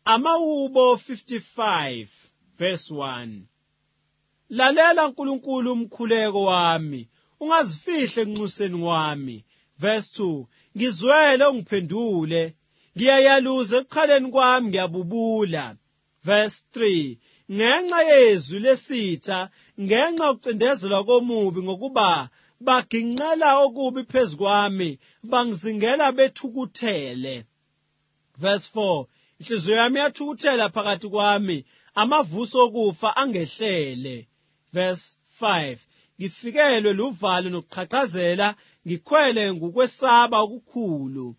Amawubo 55 verse 1. Lalela nkulunkulu umkhuleko wami, ungazifihli enxuseni wami. Verse 2. Ngizwele ungiphendule, ngiyayaluza ekukhaleni kwami ngiyabubula. Verse 3. Ngenxa yezwi lesitha, ngenxa yokucindezelwa komubi ngokuba baginqela okubi phezu kwami, bangizingela bethukuthele. Verse 4. Inhliziyo yami yathukuthela phakathi kwami, amavuso okufa angehlele. Verse 5. Ngifikelwe luvalo nokuqhaqhazela, ngikhwele ngokwesaba okukhulu.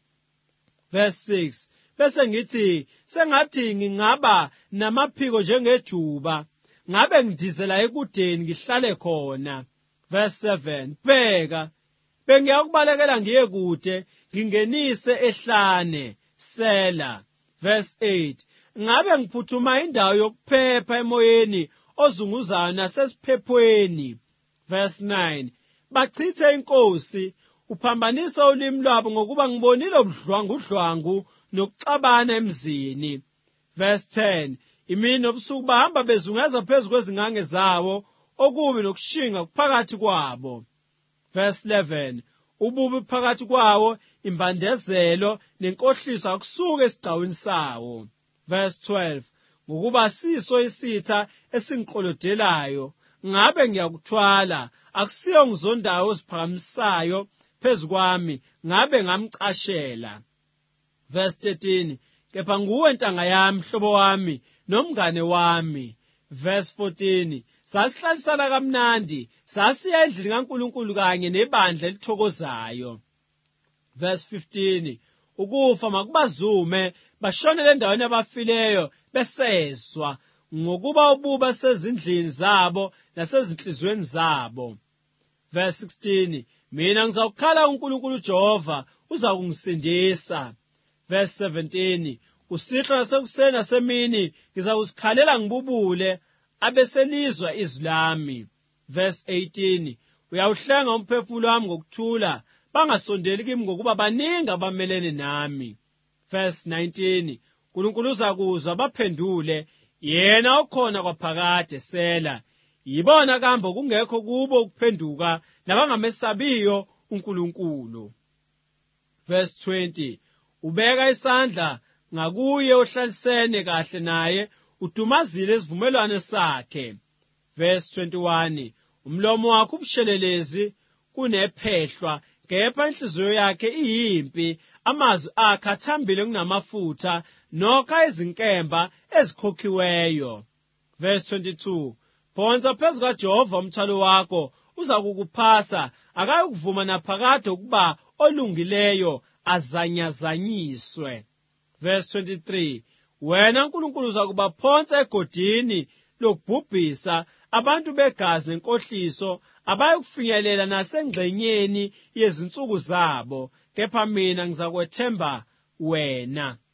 Verse 6. Bese ngithi, sengathi ngingaba namaphiko njengejuba, ngabe ngidizela ekudeni ngihlale khona. Verse 7. Bheka, bengiyakubalekela ngiye kude, ngingenise ehlane. Sela. Verse 8. Ngabe ngiphuthuma indawo yokuphepha emoyeni ozunguzayo nasesiphephweni. Verse 9. Bachithe inkosi, uphambanisa ulimi lwabo ngokuba ngibonile ubudlwangudlwangu nokuxabana emzini. Verse 10. Imini nobusuku bahamba bezungeza phezu kwezingange zawo, okubi nokushinga kuphakathi kwabo. Verse 11. Ububi phakathi kwawo, imbandezelo nenkohliso akusuke esigcawini sawo. Verse 12. Ngokuba siso isitha esingiqolodelayo, ngabe ngiyakuthwala, akusiyo ngizondayo oziphakamisayo phezu kwami, ngabe ngamcashela. Verse 13. Kepha nguwe ntanga yami, hlobo wami, nomngane wami. Verse 14. Sasihlalisana kamnandi, sasiya endlini kaNkulunkulu kanye nebandla elithokozayo. Verse 15. Ukufa makubazume, bashonele endaweni yabafileyo, besezwa ngokuba ububa sezindlini zabo nasezinhliziyweni zabo. Verse 16. Mina ngizawukhala uNkulunkulu Jehova, uza kungisindisa. Verse 17. Kusihlwa nasekuseni nasemini ngizakuzikhalela ngibubule, abeselizwa izwi lami. Verse 18. Uyawuhlenga umphefumulo wami ngokuthula, bangasondeli kimi ngokuba baningi abamelene nami. Verse 19. uNkulunkulu uzakuzwa baphendule, yena okhona kwaphakade. Sela. Yibona kambe kungekho kubo ukuphenduka nabangamesabiyo uNkulunkulu. Verse 20. Ubeka isandla ngakuye ohlalisene kahle naye, udumazile isivumelwano sakhe. Verse 21. Umlomo wakhe ubushelelezi kunephehlwa, kepha inhliziyo yakhe iyimpi, amazwi akhe athambile kunamafutha, nokha izinkemba ezikhokhiweyo. Verse 22. Phonsa phezu kaJehova umthwalo wakho, uza kukuphasa, akayikuvuma naphakade ukuba olungileyo azanyazanyiswe. Verse 23. Wena uNkulunkulu uzakubaphonsa egodini lokubhubhisa, abantu begazi nenkohliso abayikufinyelela nasengxenyeni yezinsuku zabo, kepha mina ngizakwethemba wena.